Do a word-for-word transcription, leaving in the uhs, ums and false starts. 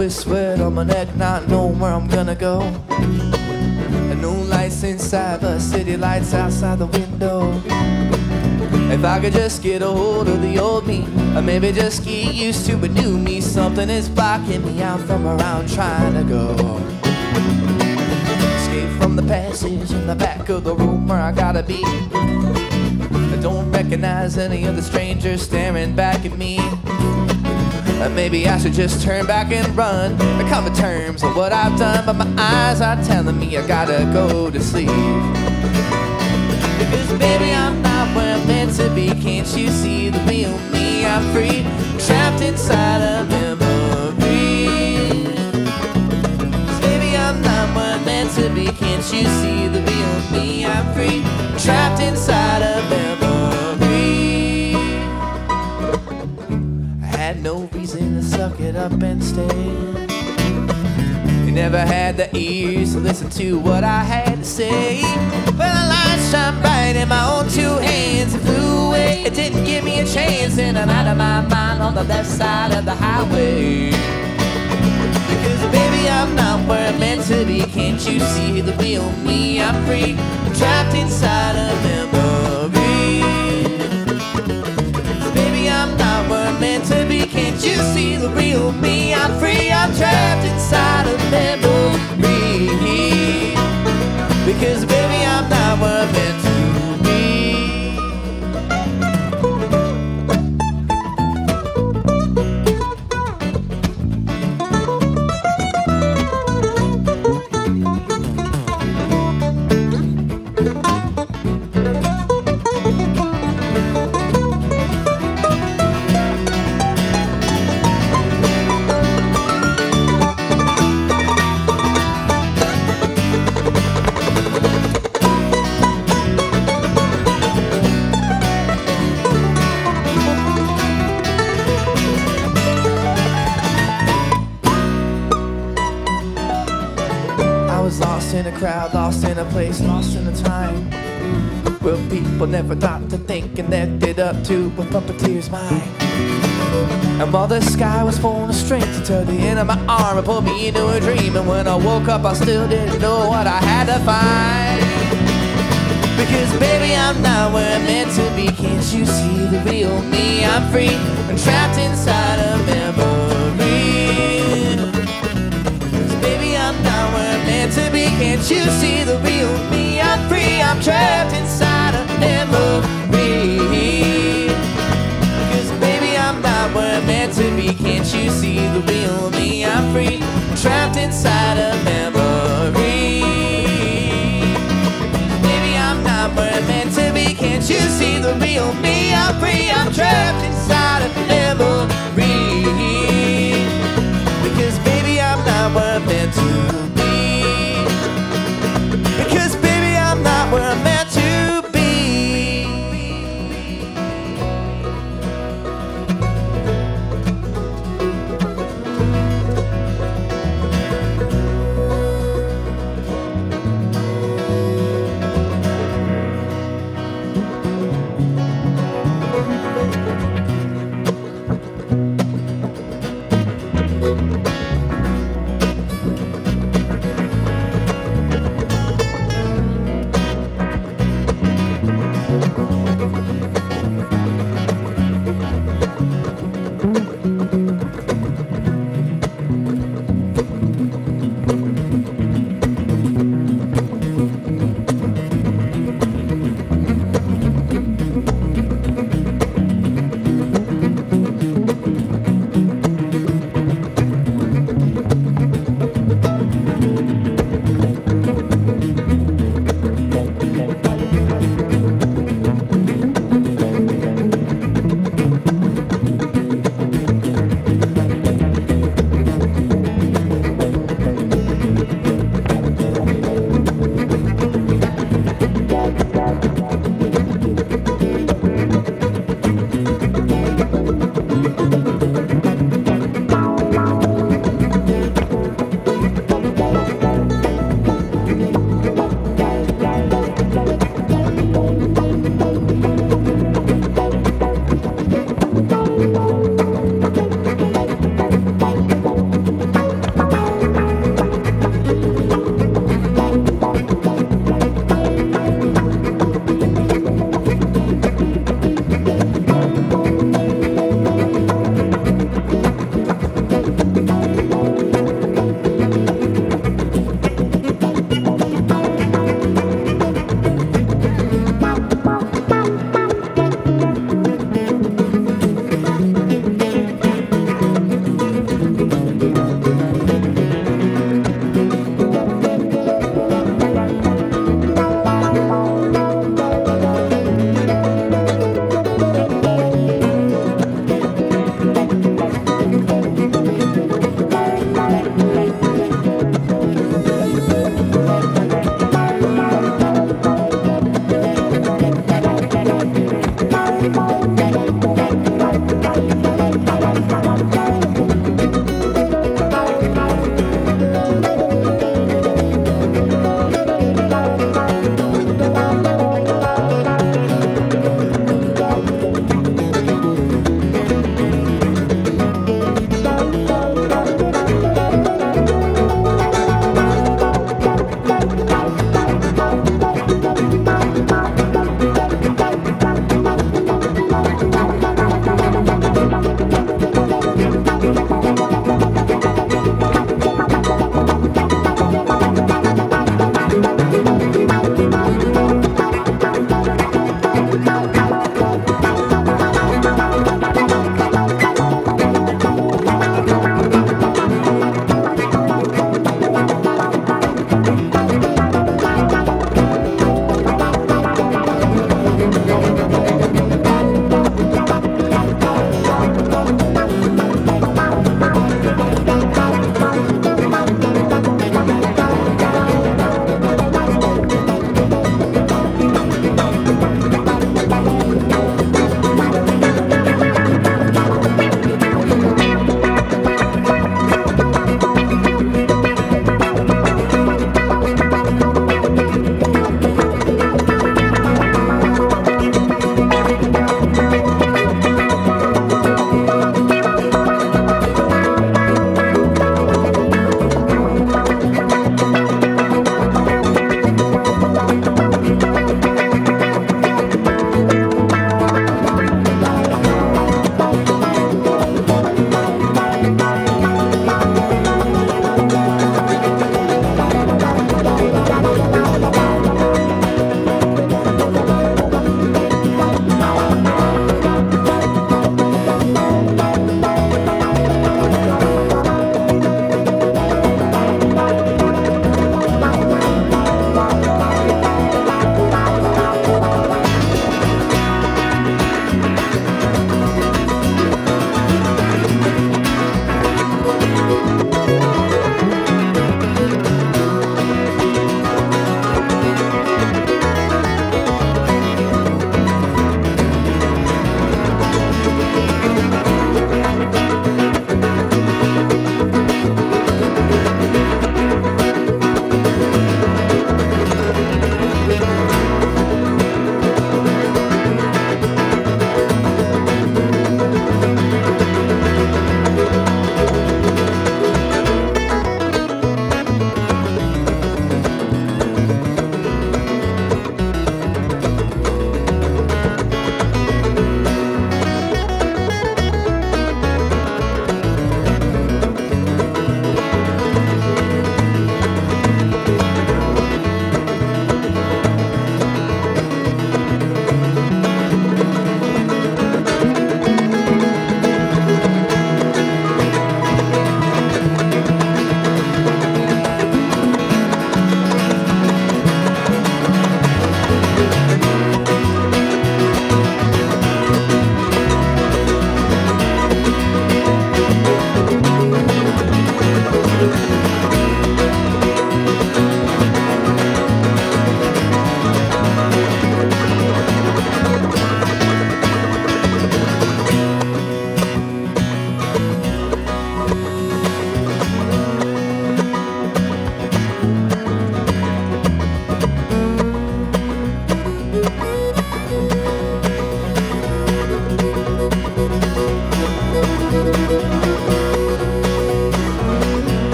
with sweat on my neck, not knowing where I'm gonna go. And no lights inside, but city lights outside the window. If I could just get a hold of the old me, or maybe just get used to a new me. Something is blocking me out from where I'm trying to go. Escape from the passage in the back of the room where I gotta be. I don't recognize any of the strangers staring back at me. Or maybe I should just turn back and run and come to terms with what I've done. But my eyes are telling me I gotta go to sleep. Because baby, I'm not where I'm meant to be. Can't you see the real me? I'm free, trapped inside a memory. 'Cause baby, I'm not where I'm meant to be. Can't you see the real me? I'm free, trapped inside a memory. I had no reason to suck it up and stay. You never had the ears to listen to what I had to say. Well, the light shone bright in my own two hands and flew away. It didn't give me a chance, and I'm out of my mind on the left side of the highway. Because baby, I'm not where I'm meant to be. Can't you see the real me? I'm free, trapped inside a memory. Baby, I'm not where I'm meant to be. Can't you see the real me? I'm free, I'm trapped inside a memory. Because baby, I'm not where I'm meant to be. Lost in a crowd, lost in a place, lost in a time where people never thought to think and left it up to a puppeteer's mind. And while the sky was full of strength, it turned the end of my arm and pulled me into a dream. And when I woke up, I still didn't know what I had to find. Because baby, I'm not where I'm meant to be. Can't you see the real me? I'm free, I'm trapped inside a memory. To be, can't you see the real me? I'm free, I'm trapped inside a memory. Because baby, I'm not where I'm meant to be. Can't you see the real me? I'm free, trapped inside a memory. Baby, I'm not where I'm meant to be. Can't you see the real me? I'm free, I'm trapped inside a memory. Because baby, I'm not where I'm meant to be.